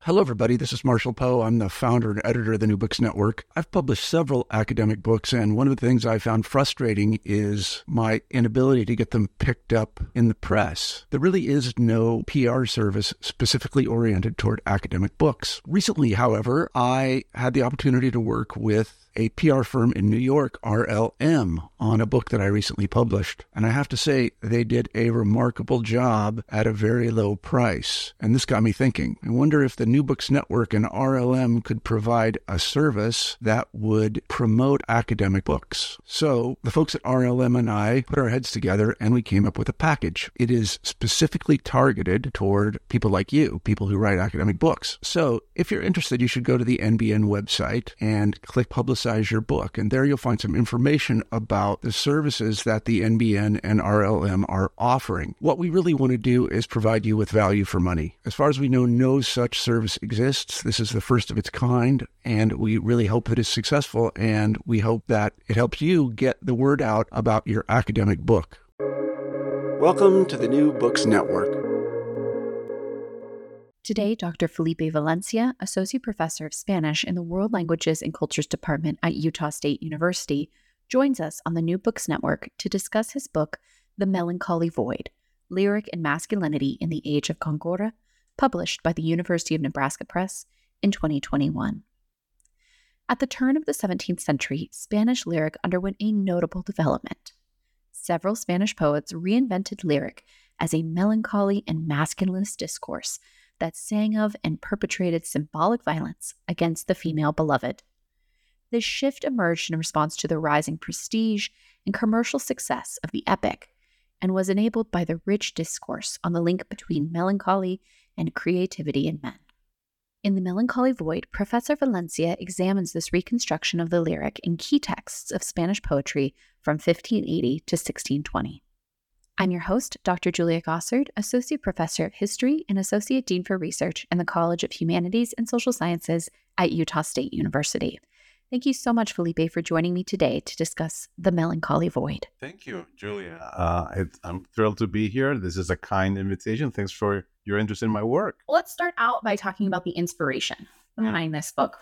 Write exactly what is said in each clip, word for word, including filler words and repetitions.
Hello, everybody. This is Marshall Poe. I'm the founder and editor of the New Books Network. I've published several academic books, and one of the things I found frustrating is my inability to get them picked up in the press. There really is no P R service specifically oriented toward academic books. Recently, however, I had the opportunity to work with a P R firm in New York, R L M, on a book that I recently published. And I have to say, they did a remarkable job at a very low price. And this got me thinking. I wonder if the New Books Network and R L M could provide a service that would promote academic books. So the folks at R L M and I put our heads together and we came up with a package. It is specifically targeted toward people like you, people who write academic books. So if you're interested, you should go to the N B N website and click Publicize your book. And there you'll find some information about the services that the N B N and R L M are offering. What we really want to do is provide you with value for money. As far as we know, no such service exists. This is the first of its kind, and we really hope that it's successful, and we hope that it helps you get the word out about your academic book. Welcome to the New Books Network. Today, Doctor Felipe Valencia, Associate Professor of Spanish in the World Languages and Cultures Department at Utah State University, joins us on the New Books Network to discuss his book, The Melancholy Void, Lyric and Masculinity in the Age of Góngora, published by the University of Nebraska Press in twenty twenty-one. At the turn of the seventeenth century, Spanish lyric underwent a notable development. Several Spanish poets reinvented lyric as a melancholy and masculinist discourse that sang of and perpetrated symbolic violence against the female beloved. This shift emerged in response to the rising prestige and commercial success of the epic, and was enabled by the rich discourse on the link between melancholy and creativity in men. In The Melancholy Void, Professor Valencia examines this reconstruction of the lyric in key texts of Spanish poetry from fifteen eighty to sixteen twenty. I'm your host, Doctor Julia Gossard, Associate Professor of History and Associate Dean for Research in the College of Humanities and Social Sciences at Utah State University. Thank you so much, Felipe, for joining me today to discuss The Melancholy Void. Thank you, Julia. Uh, it, I'm thrilled to be here. This is a kind invitation. Thanks for your interest in my work. Let's start out by talking about the inspiration behind this book.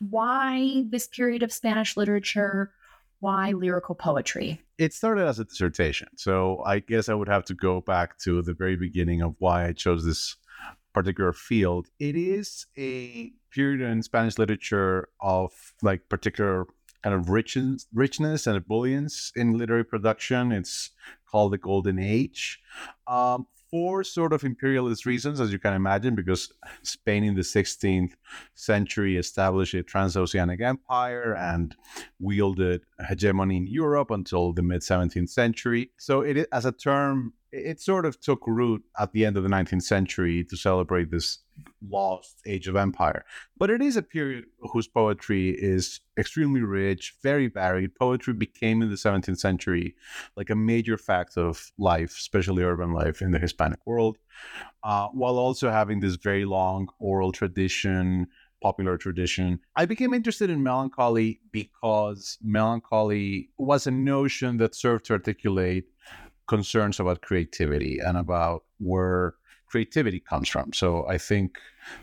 Why this period of Spanish literature? Why lyrical poetry? It started as a dissertation. So I guess I would have to go back to the very beginning of why I chose this particular field. It is a period in Spanish literature of like particular kind of richness, richness and ebullience in literary production. It's called the Golden Age. Um, for sort of imperialist reasons, as you can imagine, because Spain in the sixteenth century established a transoceanic empire and wielded hegemony in Europe until the mid-seventeenth century. So it, as a term, it sort of took root at the end of the nineteenth century to celebrate this lost age of empire. But it is a period whose poetry is extremely rich, very varied. Poetry became in the seventeenth century like a major fact of life, especially urban life in the Hispanic world, uh, while also having this very long oral tradition, popular tradition. I became interested in melancholy because melancholy was a notion that served to articulate concerns about creativity and about where creativity comes from. So I think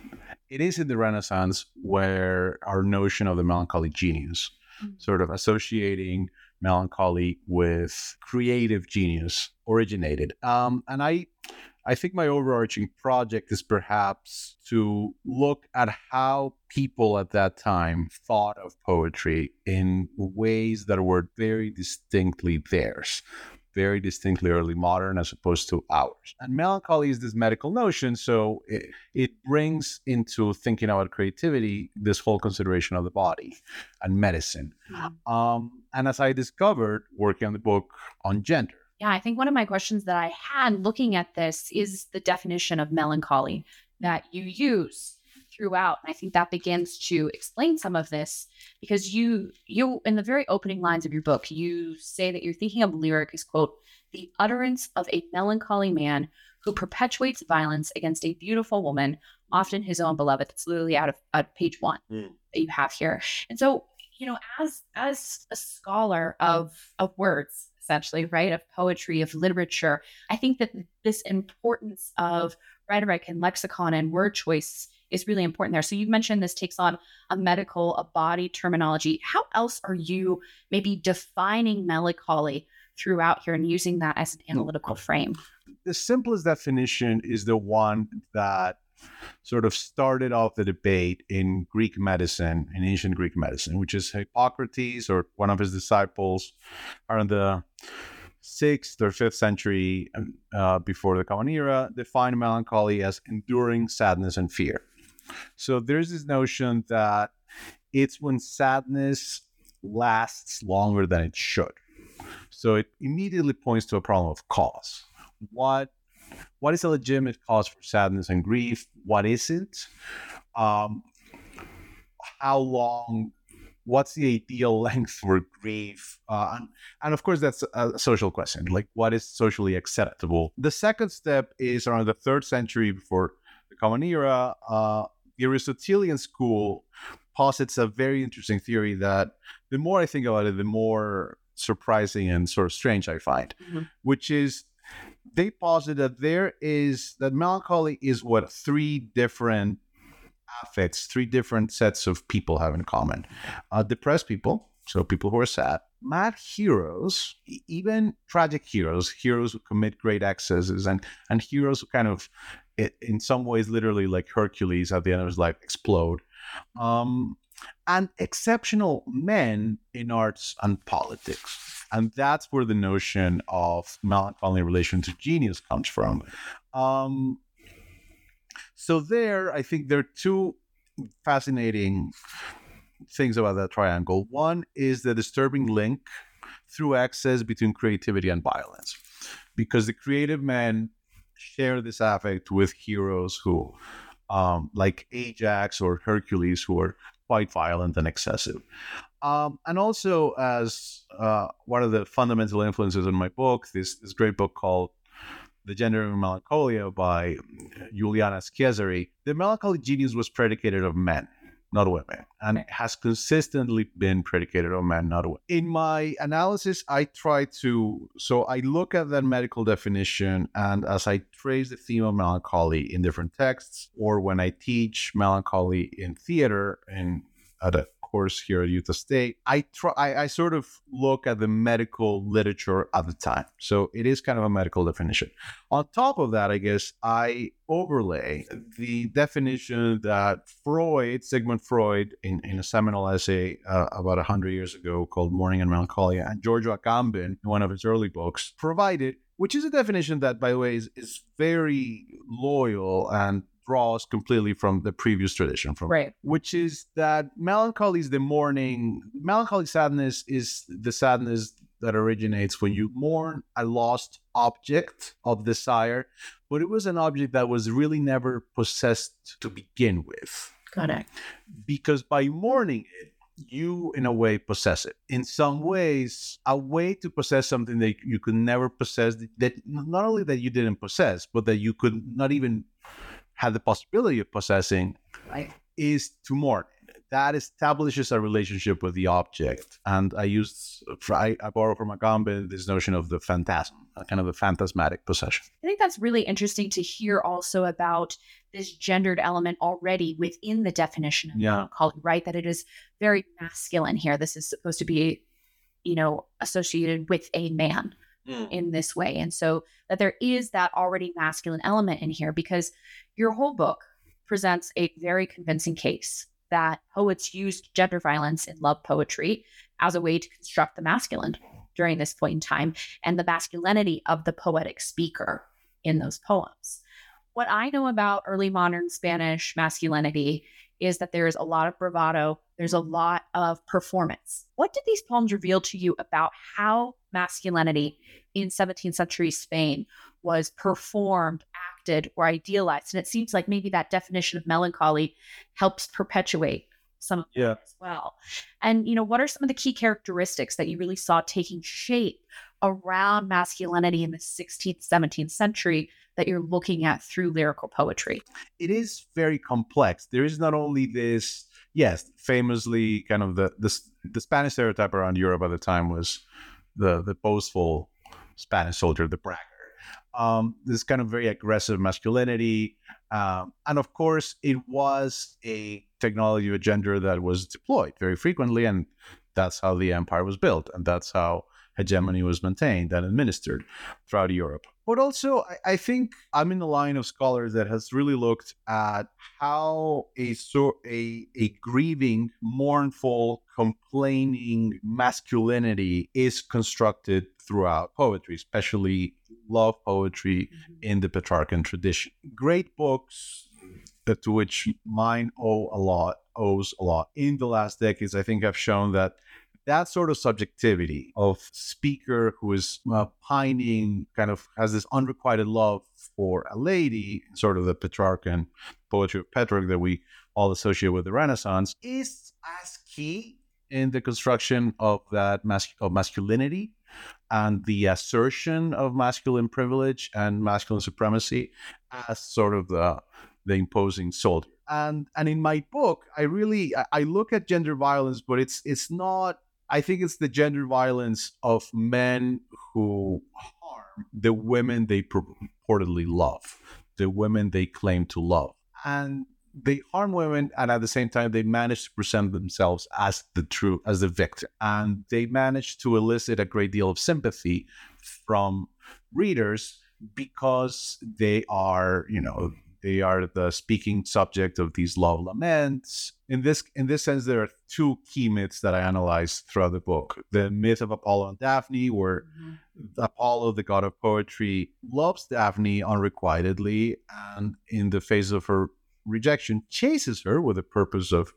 it is in the Renaissance where our notion of the melancholy genius, mm-hmm. sort of associating melancholy with creative genius, originated. Um, and I, I think my overarching project is perhaps to look at how people at that time thought of poetry in ways that were very distinctly theirs. Very distinctly early modern as opposed to ours. And melancholy is this medical notion, so it, it brings into thinking about creativity this whole consideration of the body and medicine. Mm-hmm. Um, and as I discovered working on the book on gender. Yeah, I think one of my questions that I had looking at this is the definition of melancholy that you use throughout. And I think that begins to explain some of this because you, you, in the very opening lines of your book, you say that you're thinking of lyric as, quote, the utterance of a melancholy man who perpetuates violence against a beautiful woman, often his own beloved. That's literally out of, out of page one mm. that you have here. And so, you know, as, as a scholar of, of words, essentially, right, of poetry, of literature, I think that this importance of rhetoric and lexicon and word choice is really important there. So you mentioned this takes on a medical, a body terminology. How else are you maybe defining melancholy throughout here and using that as an analytical frame? The simplest definition is the one that sort of started off the debate in Greek medicine, in ancient Greek medicine, which is Hippocrates, or one of his disciples, around the sixth or fifth century uh, before the Common Era, defined melancholy as enduring sadness and fear. So there's this notion that it's when sadness lasts longer than it should. So it immediately points to a problem of cause. What What is a legitimate cause for sadness and grief? What isn't? Um, how long? What's the ideal length for grief? Uh, and, and of course, that's a social question. Like, what is socially acceptable? The second step is around the third century before the Common Era. Uh, the Aristotelian school posits a very interesting theory that the more I think about it, the more surprising and sort of strange I find, mm-hmm. which is they posit that there is that melancholy is what three different affects, three different sets of people have in common. Uh, depressed people, so people who are sad, mad heroes, even tragic heroes, heroes who commit great excesses, and and heroes who kind of, in some ways, literally like Hercules at the end of his life, explode. Um, and exceptional men in arts and politics. And that's where the notion of melancholy in relation to genius comes from. Um, so there, I think there are two fascinating things about that triangle. One is the disturbing link through excess between creativity and violence, because the creative men share this affect with heroes who, um, like Ajax or Hercules, who are quite violent and excessive. Um, and also, as uh, one of the fundamental influences in my book, this, this great book called The Gender of Melancholia by Juliana Schiazzari, the melancholy genius was predicated of men, not women, and it has consistently been predicated on men, not women. In my analysis, I try to, so I look at that medical definition, and as I trace the theme of melancholy in different texts, or when I teach melancholy in theater and at a course here at Utah State, I try, I, I sort of look at the medical literature at the time. So it is kind of a medical definition. On top of that, I guess I overlay the definition that Freud, Sigmund Freud, in, in a seminal essay uh, about one hundred years ago called Mourning and Melancholia, and Giorgio Agamben, in one of his early books, provided, which is a definition that, by the way, is, is very loyal and draws completely from the previous tradition, from right. which is that melancholy is the mourning. Melancholy sadness is the sadness that originates when you mourn a lost object of desire, but it was an object that was really never possessed to begin with. Got it. Because by mourning it, you, in a way, possess it. In some ways, a way to possess something that you could never possess, that not only that you didn't possess, but that you could not even have the possibility of possessing, right, is to mourn. That establishes a relationship with the object. And I used, I, I borrow from Agamben this notion of the phantasm, a kind of a phantasmatic possession. I think that's really interesting to hear also about this gendered element already within the definition of yeah. melancholy, right? That it is very masculine here. This is supposed to be, you know, associated with a man mm. in this way. And so that there is that already masculine element in here, because your whole book presents a very convincing case that poets used gender violence in love poetry as a way to construct the masculine during this point in time and the masculinity of the poetic speaker in those poems. What I know about early modern Spanish masculinity is that there is a lot of bravado. There's a lot of performance. What did these poems reveal to you about how masculinity in seventeenth century Spain was performed, acted, or idealized? And it seems like maybe that definition of melancholy helps perpetuate some of yeah. that as well. And, you know, what are some of the key characteristics that you really saw taking shape around masculinity in the sixteenth, seventeenth century that you're looking at through lyrical poetry? It is very complex. There is not only this, yes, famously kind of the, the, the Spanish stereotype around Europe at the time was the, the boastful Spanish soldier, the bragger. um, this kind of very aggressive masculinity. Um, and of course, it was a technology of gender that was deployed very frequently. And that's how the empire was built. And that's how hegemony was maintained and administered throughout Europe. But also, I, I think I'm in the line of scholars that has really looked at how a so a, a grieving, mournful, complaining masculinity is constructed throughout poetry, especially love poetry in the Petrarchan tradition. Great books that to which mine owe a lot, owes a lot. In the last decades, I think have shown that that sort of subjectivity of speaker who is uh, pining, kind of has this unrequited love for a lady, sort of the Petrarchan poetry of Petrarch that we all associate with the Renaissance, is as key in the construction of that mas- of masculinity and the assertion of masculine privilege and masculine supremacy as sort of the the imposing soldier. And and in my book, I really I, I look at gender violence, but it's it's not. I think it's the gender violence of men who harm the women they purportedly love, the women they claim to love. And they harm women, and at the same time, they manage to present themselves as the true, as the victim. And they manage to elicit a great deal of sympathy from readers because they are, you know, they are the speaking subject of these love laments. In this in this sense, there are two key myths that I analyze throughout the book. The myth of Apollo and Daphne, where mm-hmm. Apollo, the god of poetry, loves Daphne unrequitedly, and in the face of her rejection, chases her with the purpose of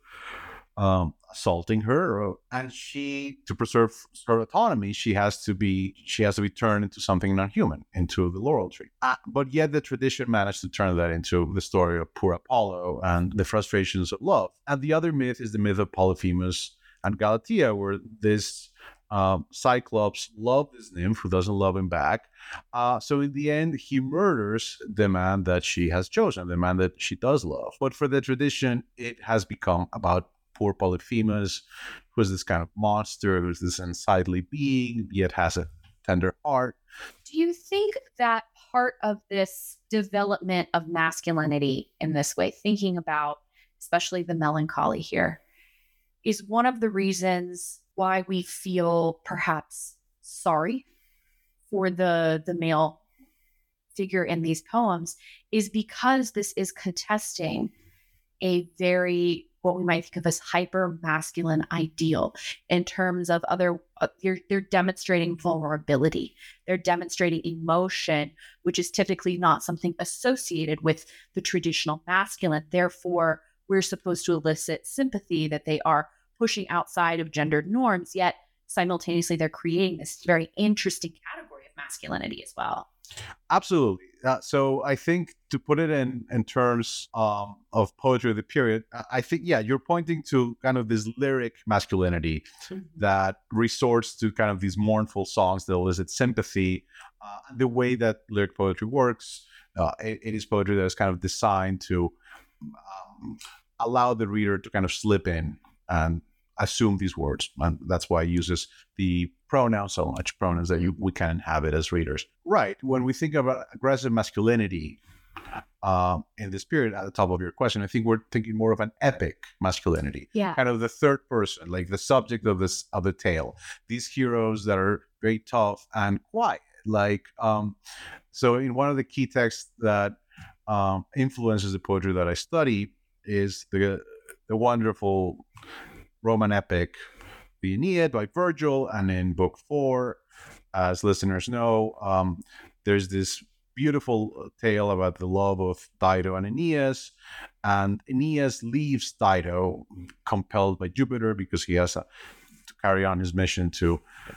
um, assaulting her. And she, to preserve her autonomy, she has to be she has to be turned into something non-human, into the laurel tree. Ah, but yet the tradition managed to turn that into the story of poor Apollo and the frustrations of love. And the other myth is the myth of Polyphemus and Galatea, where this um, Cyclops loves this nymph who doesn't love him back. Uh, so in the end, he murders the man that she has chosen, the man that she does love. But for the tradition, it has become about poor Polyphemus, who is this kind of monster, who's this unsightly being, yet has a tender heart. Do you think that part of this development of masculinity in this way, thinking about especially the melancholy here, is one of the reasons why we feel perhaps sorry for the, the male figure in these poems, is because this is contesting a very, what we might think of as hyper masculine ideal in terms of other, uh, they're, they're demonstrating vulnerability. They're demonstrating emotion, which is typically not something associated with the traditional masculine. Therefore, we're supposed to elicit sympathy that they are pushing outside of gendered norms, yet simultaneously they're creating this very interesting category of masculinity as well. Absolutely. Uh, so I think to put it in, in terms um, of poetry of the period, I think, yeah, you're pointing to kind of this lyric masculinity mm-hmm. that resorts to kind of these mournful songs that elicit sympathy. Uh, the way that lyric poetry works, uh, it, it is poetry that is kind of designed to um, allow the reader to kind of slip in and assume these words. And that's why it uses the pronouns so much, pronouns that you, we can inhabit as readers. Right. When we think about aggressive masculinity uh, in this period, at the top of your question, I think we're thinking more of an epic masculinity. Yeah. Kind of the third person, like the subject of this of the tale. These heroes that are very tough and quiet. Like, um, so in one of the key texts that um, influences the poetry that I study is the the wonderful Roman epic, the Aeneid by Virgil. And in book four, as listeners know, um, there's this beautiful tale about the love of Dido and Aeneas. And Aeneas leaves Dido, compelled by Jupiter, because he has a, to carry on his mission to,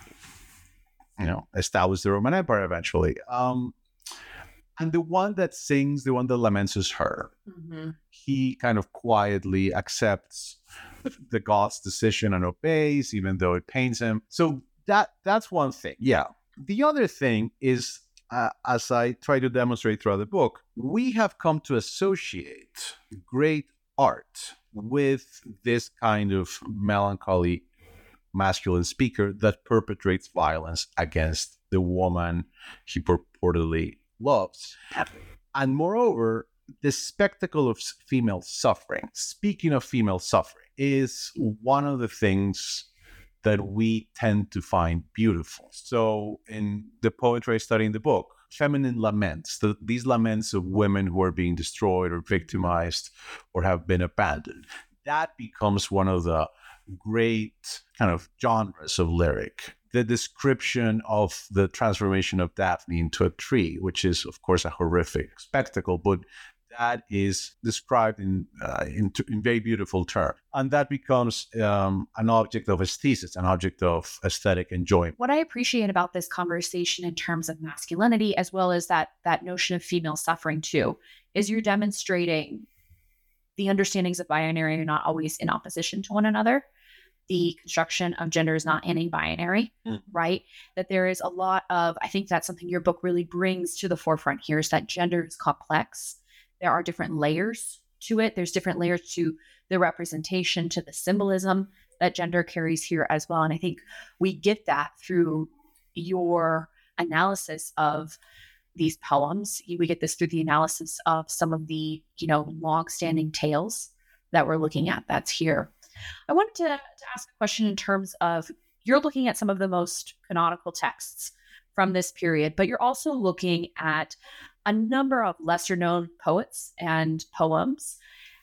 you know, establish the Roman Empire eventually. Um, and the one that sings, the one that laments is her. Mm-hmm. He kind of quietly accepts the god's decision and obeys, even though it pains him. So that that's one thing. Yeah. The other thing is, uh, as I try to demonstrate throughout the book, we have come to associate great art with this kind of melancholy masculine speaker that perpetrates violence against the woman he purportedly loves. And moreover, the spectacle of female suffering, speaking of female suffering, is one of the things that we tend to find beautiful. So in the poetry I study in the book, feminine laments, the, these laments of women who are being destroyed or victimized or have been abandoned, that becomes one of the great kind of genres of lyric. The description of the transformation of Daphne into a tree, which is, of course, a horrific spectacle, but that is described in, uh, in in very beautiful terms. And that becomes um, an object of aesthesis, an object of aesthetic enjoyment. What I appreciate about this conversation in terms of masculinity, as well as that that notion of female suffering too, is you're demonstrating the understandings of binary are not always in opposition to one another. The construction of gender is not any-binary, mm. right? That there is a lot of, I think that's something your book really brings to the forefront here, is that gender is complex. There are different layers to it. There's different layers to the representation, to the symbolism that gender carries here as well. And I think we get that through your analysis of these poems. We get this through the analysis of some of the, you know, long-standing tales that we're looking at that's here. I wanted to, to ask a question in terms of, you're looking at some of the most canonical texts from this period, but you're also looking at a number of lesser known poets and poems.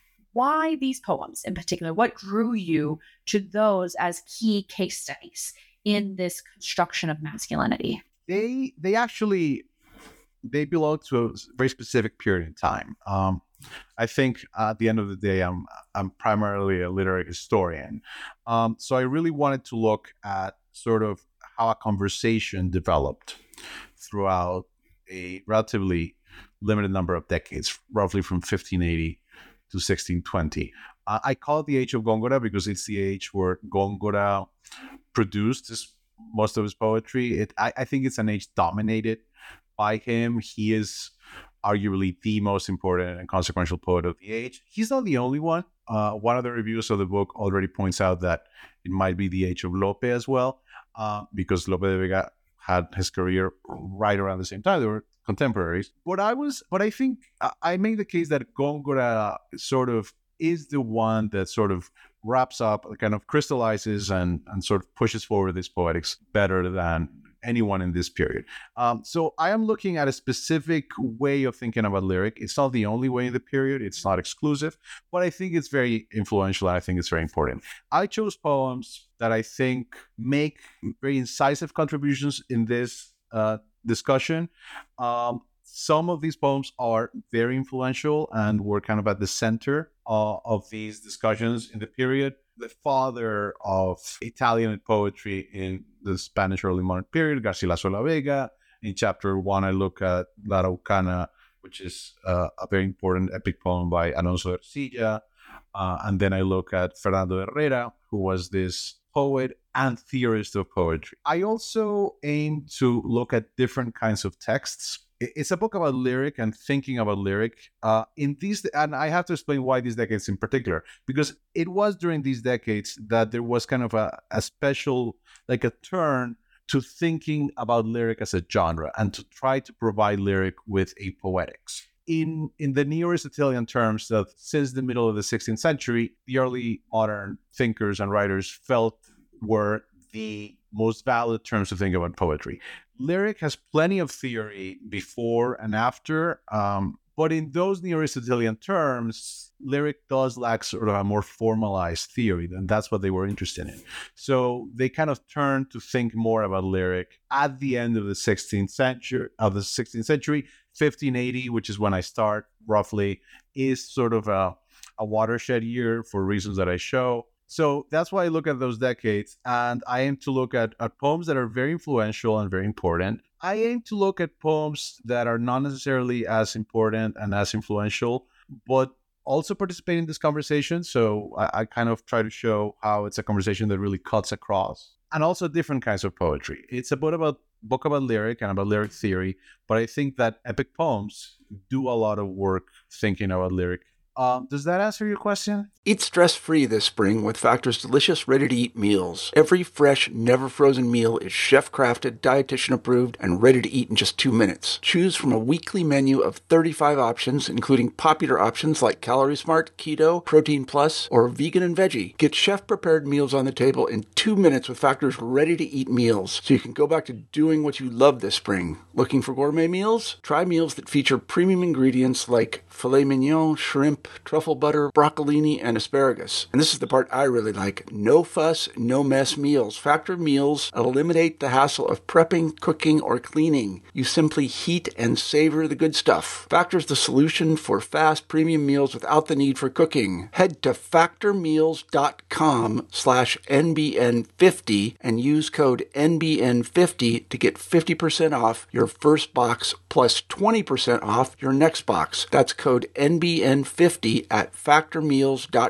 Why these poems in particular? What drew you to those as key case studies in this construction of masculinity? They they actually, they belong to a very specific period in time. Um, I think at the end of the day, I'm I'm primarily a literary historian. Um, so I really wanted to look at sort of how a conversation developed throughout a relatively limited number of decades, roughly from fifteen eighty to sixteen twenty. Uh, I call it the age of Góngora because it's the age where Góngora produced his, most of his poetry. It, I, I think it's an age dominated by him. He is arguably the most important and consequential poet of the age. He's not the only one. Uh, one of the reviews of the book already points out that it might be the age of Lope as well, uh, because Lope de Vega had his career right around the same time. They were contemporaries. But I was, but I think I made the case that Góngora sort of is the one that sort of wraps up, kind of crystallizes and, and sort of pushes forward this poetics better than anyone in this period. Um, so I am looking at a specific way of thinking about lyric. It's not the only way in the period. It's not exclusive, but I think it's very influential. And I think it's very important. I chose poems that I think make very incisive contributions in this uh, discussion. Um, some of these poems are very influential and were kind of at the center uh, of these discussions in the period. The father of Italian poetry in the Spanish early modern period, Garcilaso de la Vega. In chapter one, I look at La Araucana, which is uh, a very important epic poem by Alonso de Ercilla. Uh, and then I look at Fernando Herrera, who was this poet and theorist of poetry. I also aim to look at different kinds of texts. It's a book about lyric and thinking about lyric. Uh, in these, and I have to explain why these decades in particular, because it was during these decades that there was kind of a, a special, like a turn to thinking about lyric as a genre and to try to provide lyric with a poetics. In in the neo-Aristotelian terms, that since the middle of the sixteenth century, the early modern thinkers and writers felt were the most valid terms to think about poetry. Lyric has plenty of theory before and after, um, but in those neo-Aristotelian terms, lyric does lack sort of a more formalized theory, and that's what they were interested in. So they kind of turned to think more about lyric at the end of the sixteenth century. Of the sixteenth century, fifteen eighty, which is when I start roughly, is sort of a, a watershed year for reasons that I show. So that's why I look at those decades, and I aim to look at, at poems that are very influential and very important. I aim to look at poems that are not necessarily as important and as influential, but also participate in this conversation. So I, I kind of try to show how it's a conversation that really cuts across, and also different kinds of poetry. It's a book about book about lyric and about lyric theory, but I think that epic poems do a lot of work thinking about lyric Um, does that answer your question? Eat stress-free this spring with Factor's delicious, ready-to-eat meals. Every fresh, never-frozen meal is chef-crafted, dietitian-approved, and ready to eat in just two minutes. Choose from a weekly menu of thirty-five options, including popular options like Calorie Smart, Keto, Protein Plus, or Vegan and Veggie. Get chef-prepared meals on the table in two minutes with Factor's ready-to-eat meals, so you can go back to doing what you love this spring. Looking for gourmet meals? Try meals that feature premium ingredients like filet mignon, shrimp, truffle butter, broccolini, and asparagus. And this is the part I really like. No fuss, no mess meals. Factor meals eliminate the hassle of prepping, cooking, or cleaning. You simply heat and savor the good stuff. Factor's the solution for fast premium meals without the need for cooking. Head to factormeals.com slash NBN50 and use code N B N fifty to get fifty percent off your first box plus twenty percent off your next box. That's code N B N fifty at factormeals.com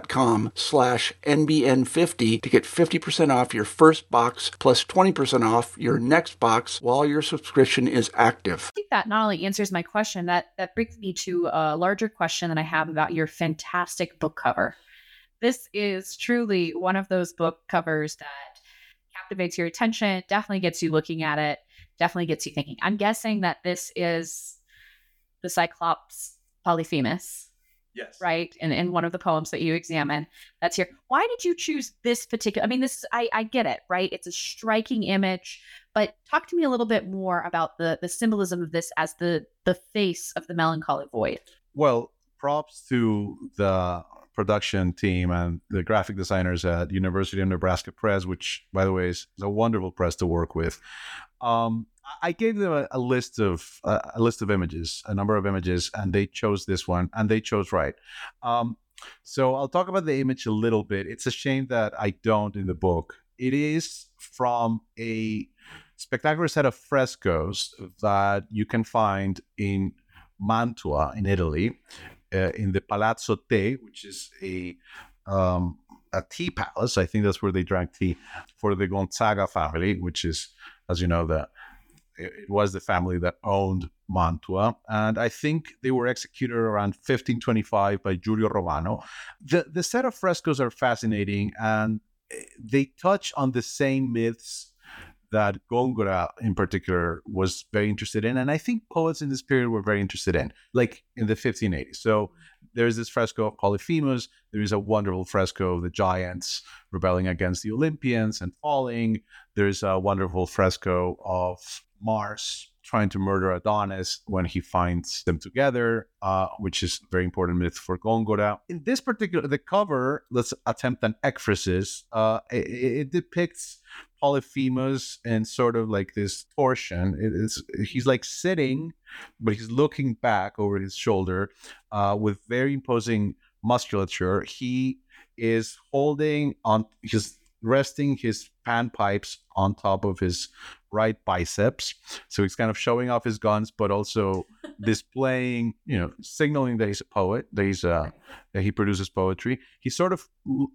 slash N B N fifty to get fifty percent off your first box plus twenty percent off your next box while your subscription is active. I think that not only answers my question, that, that brings me to a larger question that I have about your fantastic book cover. This is truly one of those book covers that captivates your attention, definitely gets you looking at it, definitely gets you thinking. I'm guessing that this is the Cyclops Polyphemus. Yes. Right. And in one of the poems that you examine, that's here. Why did you choose this particular? I mean, this, I, I get it, right? It's a striking image, but talk to me a little bit more about the, the symbolism of this as the, the face of the melancholy void. Well, props to the production team and the graphic designers at University of Nebraska Press, which, by the way, is a wonderful press to work with. Um, I gave them a, a list of uh, a list of images, a number of images, and they chose this one, and they chose right. Um, so I'll talk about the image a little bit. It's a shame that I don't in the book. It is from a spectacular set of frescoes that you can find in Mantua, in Italy, uh, in the Palazzo Te, which is a um, a tea palace. I think that's where they drank tea for the Gonzaga family, which is, as you know, the it was the family that owned Mantua, and I think they were executed around fifteen twenty-five by Giulio Romano. The the set of frescoes are fascinating, and they touch on the same myths that Góngora in particular was very interested in, and I think poets in this period were very interested in, like in the fifteen eighties. So there's this fresco of Polyphemus. There is a wonderful fresco of the giants rebelling against the Olympians and falling. There's a wonderful fresco of Mars trying to murder Adonis when he finds them together, uh, which is a very important myth for Góngora. In this particular, the cover, let's attempt an ekphrasis. Uh, it, it depicts Polyphemus in sort of like this torsion. It is, he's like sitting, but he's looking back over his shoulder uh, with very imposing musculature. He is holding on, he's resting his panpipes on top of his right biceps. So he's kind of showing off his guns, but also displaying, you know, signaling that he's a poet, that he's uh, that he produces poetry. He's sort of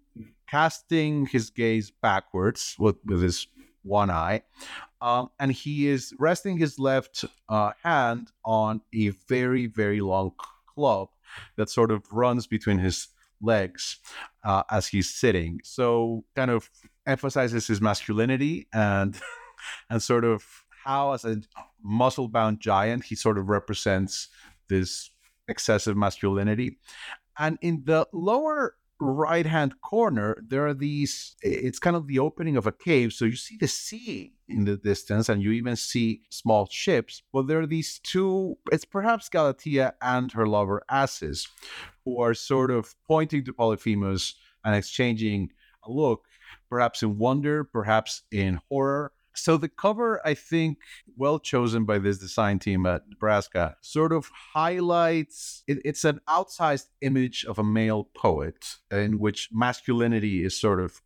casting his gaze backwards with, with his one eye. Um, and he is resting his left uh, hand on a very, very long club that sort of runs between his legs uh, as he's sitting. So kind of emphasizes his masculinity and and sort of how, as a muscle-bound giant, he sort of represents this excessive masculinity. And in the lower right-hand corner, there are these, it's kind of the opening of a cave. So you see the sea in the distance, and you even see small ships. Well, there are these two, it's perhaps Galatea and her lover Acis, who are sort of pointing to Polyphemus and exchanging a look, perhaps in wonder, perhaps in horror. So the cover, I think, well chosen by this design team at Nebraska, sort of highlights, it, it's an outsized image of a male poet in which masculinity is sort of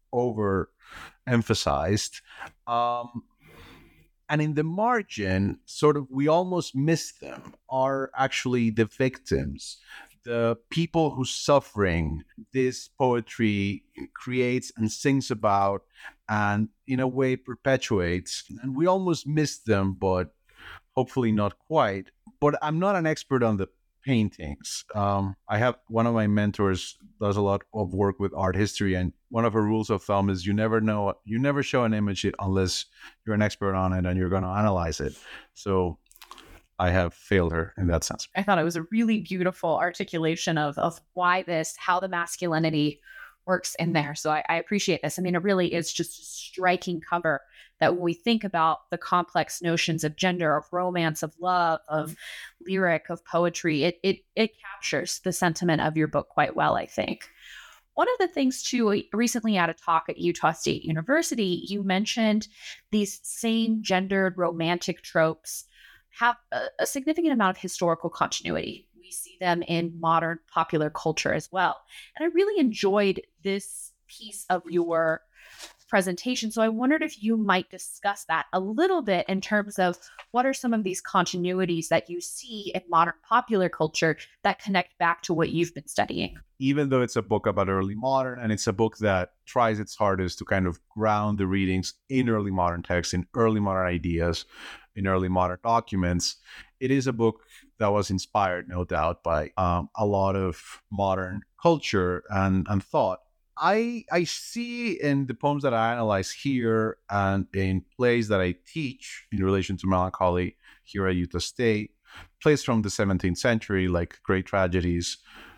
overemphasized. Um, and in the margin, sort of, we almost miss them, are actually the victims, the people whose suffering this poetry creates and sings about and in a way perpetuates. And we almost miss them, but hopefully not quite. But I'm not an expert on the paintings. Um, I have one of my mentors does a lot of work with art history, and one of her rules of thumb is you never know, you never show an image unless you're an expert on it and you're going to analyze it. So I have failed her in that sense. I thought it was a really beautiful articulation of of why this, how the masculinity works in there. So I, I appreciate this. I mean, it really is just a striking cover that when we think about the complex notions of gender, of romance, of love, of lyric, of poetry, it it it captures the sentiment of your book quite well, I think. One of the things, too, recently at a talk at Utah State University, you mentioned these same gendered romantic tropes have a, a significant amount of historical continuity. We see them in modern popular culture as well. And I really enjoyed this piece of your presentation. So I wondered if you might discuss that a little bit in terms of what are some of these continuities that you see in modern popular culture that connect back to what you've been studying. Even though it's a book about early modern, and it's a book that tries its hardest to kind of ground the readings in early modern texts, in early modern ideas, in early modern documents, it is a book that was inspired, no doubt, by um, a lot of modern culture and, and thought. I I see in the poems that I analyze here and in plays that I teach in relation to melancholy here at Utah State, plays from the seventeenth century, like great tragedies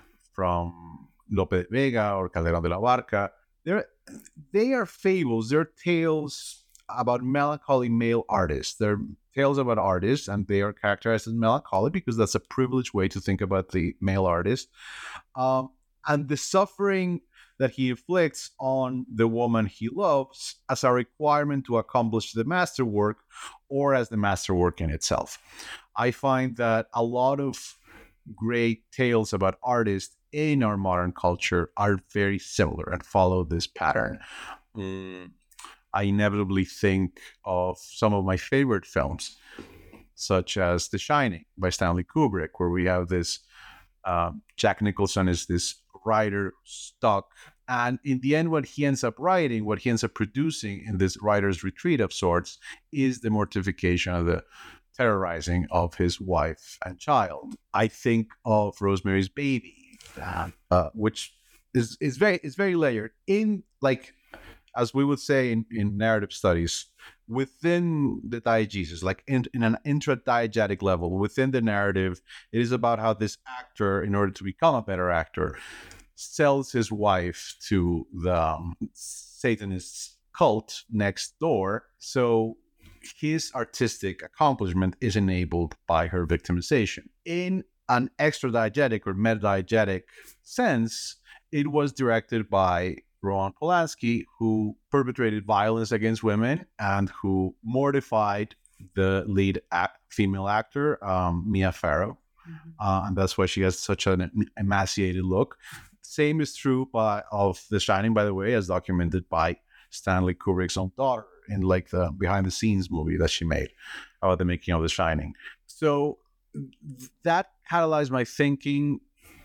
from Lope de Vega or Calderón de la Barca, they're, they are fables. They're tales about melancholy male artists. They're tales about artists, and they are characterized as melancholy because that's a privileged way to think about the male artist. Um, and the suffering that he inflicts on the woman he loves as a requirement to accomplish the masterwork, or as the masterwork in itself. I find that a lot of great tales about artists in our modern culture are very similar and follow this pattern. Mm. I inevitably think of some of my favorite films, such as The Shining by Stanley Kubrick, where we have this uh, Jack Nicholson is this writer stuck. And in the end, what he ends up writing, what he ends up producing in this writer's retreat of sorts, is the mortification of the terrorizing of his wife and child. I think of Rosemary's Baby, uh, which is is very is very layered in, like, as we would say in, in narrative studies, within the diegesis, like in, in an intradiegetic level, within the narrative, it is about how this actor, in order to become a better actor, sells his wife to the um, Satanist cult next door. So his artistic accomplishment is enabled by her victimization. In an extradiegetic or metadiegetic sense, it was directed by Roman Polanski, who perpetrated violence against women and who mortified the lead act, female actor, um, Mia Farrow. Mm-hmm. Uh, and that's why she has such an emaciated look. Same is true by, of The Shining, by the way, as documented by Stanley Kubrick's own daughter in like the behind the scenes movie that she made about the making of The Shining. So that catalyzed my thinking.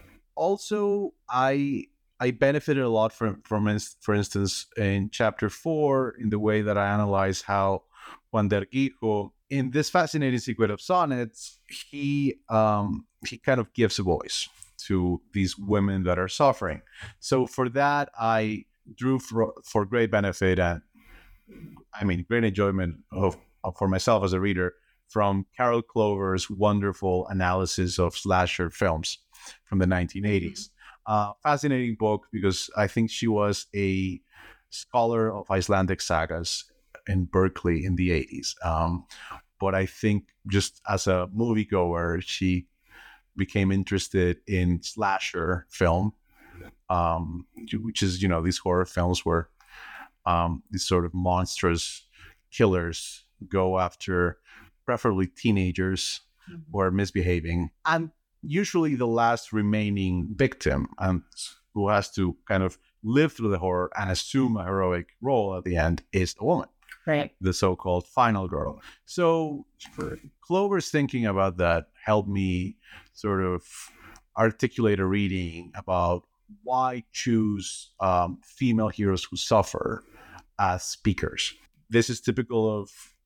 Also, I I benefited a lot from, from for instance, in chapter four, in the way that I analyze how Juan de Arquijo, in this fascinating sequence of sonnets, he um, he kind of gives a voice to these women that are suffering. So for that, I drew for, for great benefit and, I mean, great enjoyment of, of for myself as a reader from Carol Clover's wonderful analysis of slasher films from the nineteen eighties. Uh, fascinating book because I think she was a scholar of Icelandic sagas in Berkeley in the eighties. Um, but I think just as a moviegoer, she became interested in slasher film, um, which is, you know, these horror films where um, these sort of monstrous killers go after preferably teenagers mm-hmm. who are misbehaving. And usually the last remaining victim and who has to kind of live through the horror and assume a heroic role at the end is the woman, right? The so-called final girl. So Clover's thinking about that helped me sort of articulate a reading about why choose um, female heroes who suffer as speakers. This is typical of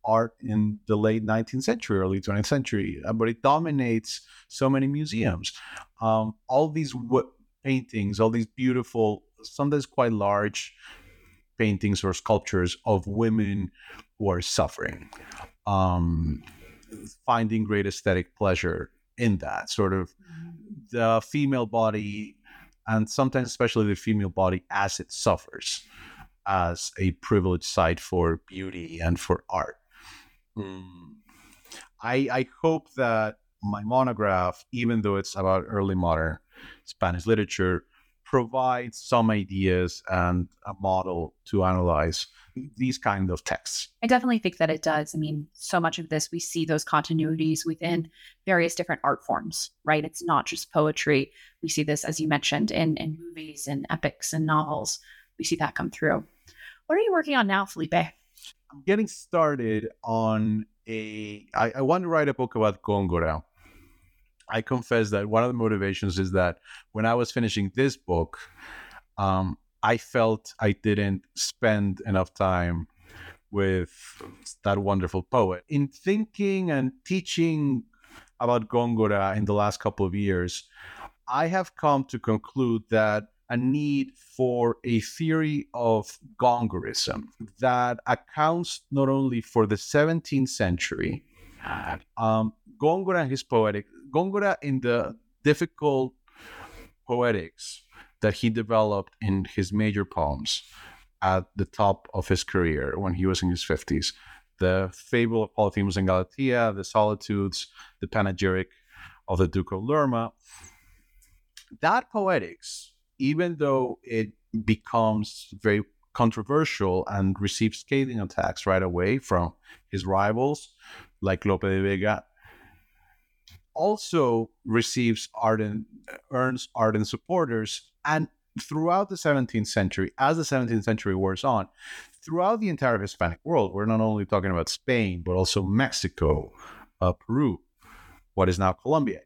art in the late nineteenth century, early twentieth century, uh, but it dominates so many museums. Um, all these w- paintings, all these beautiful, sometimes quite large paintings or sculptures of women who are suffering, um, finding great aesthetic pleasure in that sort of the female body, and sometimes especially the female body as it suffers, as a privileged site for beauty and for art. Mm. I, I hope that my monograph, even though it's about early modern Spanish literature, provides some ideas and a model to analyze these kind of texts. I definitely think that it does. I mean, so much of this, we see those continuities within various different art forms, right? It's not just poetry. We see this, as you mentioned, in, in movies and epics and novels. We see that come through. What are you working on now, Felipe? I'm getting started on a, I, I want to write a book about Góngora. I confess that one of the motivations is that when I was finishing this book, um, I felt I didn't spend enough time with that wonderful poet. In thinking and teaching about Góngora in the last couple of years, I have come to conclude that a need for a theory of Góngorism that accounts not only for the seventeenth century, um, Góngora and his poetic, Góngora in the difficult poetics that he developed in his major poems at the top of his career when he was in his fifties. The Fable of Polyphemus and Galatea, the Solitudes, the Panegyric of the Duke of Lerma. That poetics, even though it becomes very controversial and receives scathing attacks right away from his rivals, like Lope de Vega, also receives ardent, earns ardent supporters. And throughout the seventeenth century, as the seventeenth century wears on, throughout the entire Hispanic world, we're not only talking about Spain, but also Mexico, uh, Peru, what is now Colombia,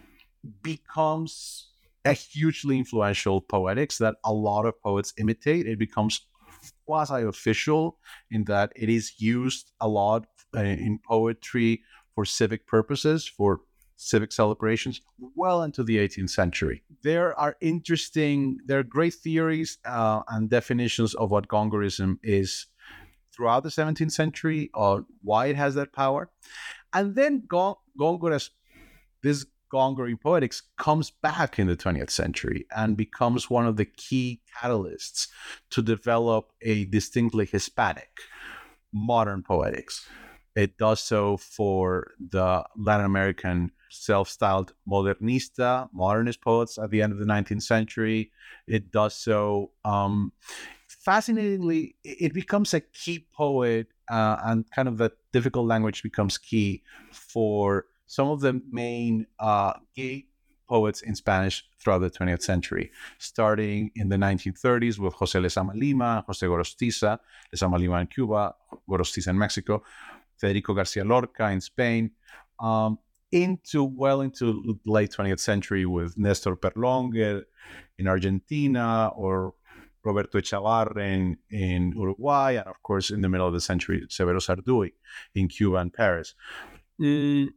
becomes a hugely influential poetics that a lot of poets imitate. It becomes quasi-official in that it is used a lot uh, in poetry for civic purposes, for civic celebrations, well into the eighteenth century. There are interesting, there are great theories uh, and definitions of what Góngorism is throughout the seventeenth century, or why it has that power. And then Gong- Góngora's, this Góngora poetics comes back in the twentieth century and becomes one of the key catalysts to develop a distinctly Hispanic modern poetics. It does so for the Latin American self-styled modernista, modernist poets at the end of the nineteenth century. It does so, um, fascinatingly, it becomes a key poet uh, and kind of the difficult language becomes key for some of the main uh, gay poets in Spanish throughout the twentieth century, starting in the nineteen thirties with José Lezama Lima, José Gorostiza, Lezama Lima in Cuba, Gorostiza in Mexico, Federico García Lorca in Spain, um, into well into the late twentieth century with Néstor Perlonguer in Argentina, or Roberto Echavarren in Uruguay, and of course in the middle of the century, Severo Sarduy in Cuba and Paris. Mm,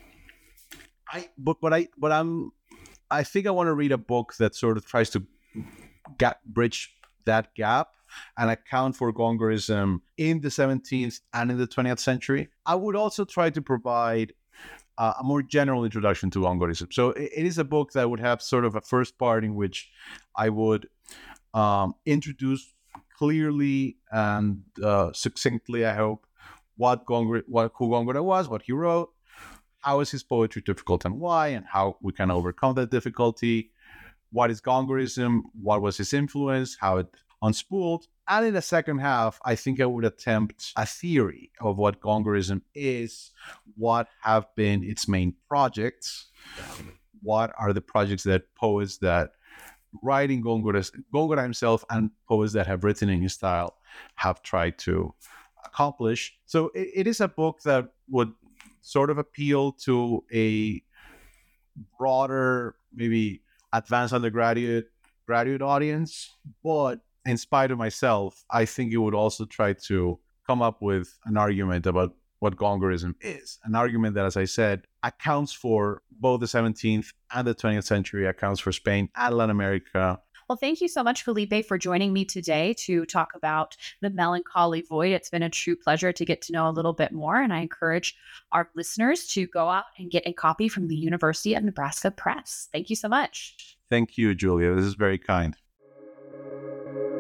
I but but I but I'm I think I want to read a book that sort of tries to gap, bridge that gap and account for Góngorism in the seventeenth and in the twentieth century. I would also try to provide uh, a more general introduction to Góngorism. So it, it is a book that would have sort of a first part in which I would um, introduce clearly and uh, succinctly, I hope, what Góngora, what who Góngora was, what he wrote, how is his poetry difficult and why, and how we can overcome that difficulty. What is Góngorism? What was his influence? How it unspooled? And in the second half, I think I would attempt a theory of what Góngorism is, what have been its main projects, what are the projects that poets that writing Góngora, Góngora himself and poets that have written in his style have tried to accomplish. So it, it is a book that would sort of appeal to a broader, maybe advanced undergraduate graduate audience, but in spite of myself, I think it would also try to come up with an argument about what Gongorism is. An argument that, as I said, accounts for both the seventeenth and the twentieth century, accounts for Spain and Latin America. Well, thank you so much, Felipe, for joining me today to talk about the melancholy void. It's been a true pleasure to get to know a little bit more, and I encourage our listeners to go out and get a copy from the University of Nebraska Press. Thank you so much. Thank you, Julia. This is very kind.